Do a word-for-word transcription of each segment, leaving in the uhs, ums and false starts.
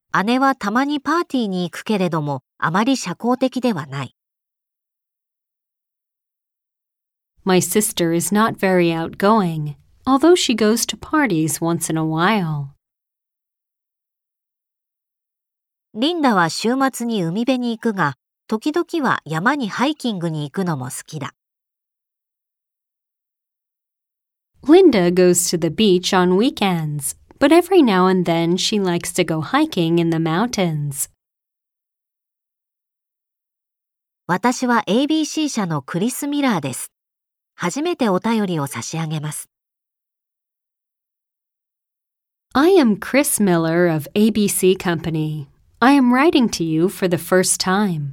姉はたまにパーティーに行くけれども、あまり社交的ではない。 My sister is not very outgoing, although she goes to parties once in a while. リンダは週末に海辺に行くが、時々は山にハイキングに行くのも好きだ。 Linda goes to the beach on weekends, but every now and then she likes to go hiking in the mountains. 私は エービーシー 社のクリス・ミラーです。初めてお便りを差し上げます。 I am Chris Miller of エービーシー Company. I am writing to you for the first time.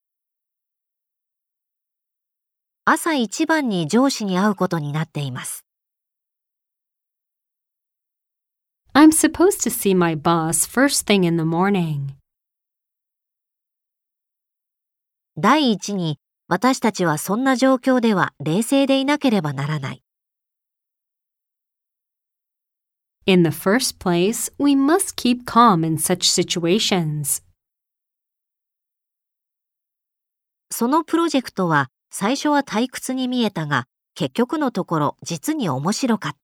朝一番に上司に会うことになっています。 I'm supposed to see my boss first thing in the morning. 第一に、私たちはそんな状況では冷静でいなければならない。 In the first place, we must keep calm in such situations. そのプロジェクトは最初は退屈に見えたが、結局のところ実に面白かった。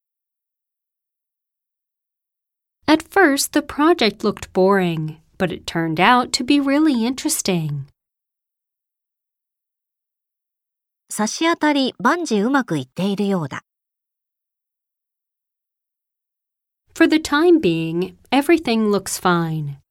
At first, the project looked boring, but it turned out to be really interesting. 差し当たり万事うまくいっているようだ。 For the time being, everything looks fine.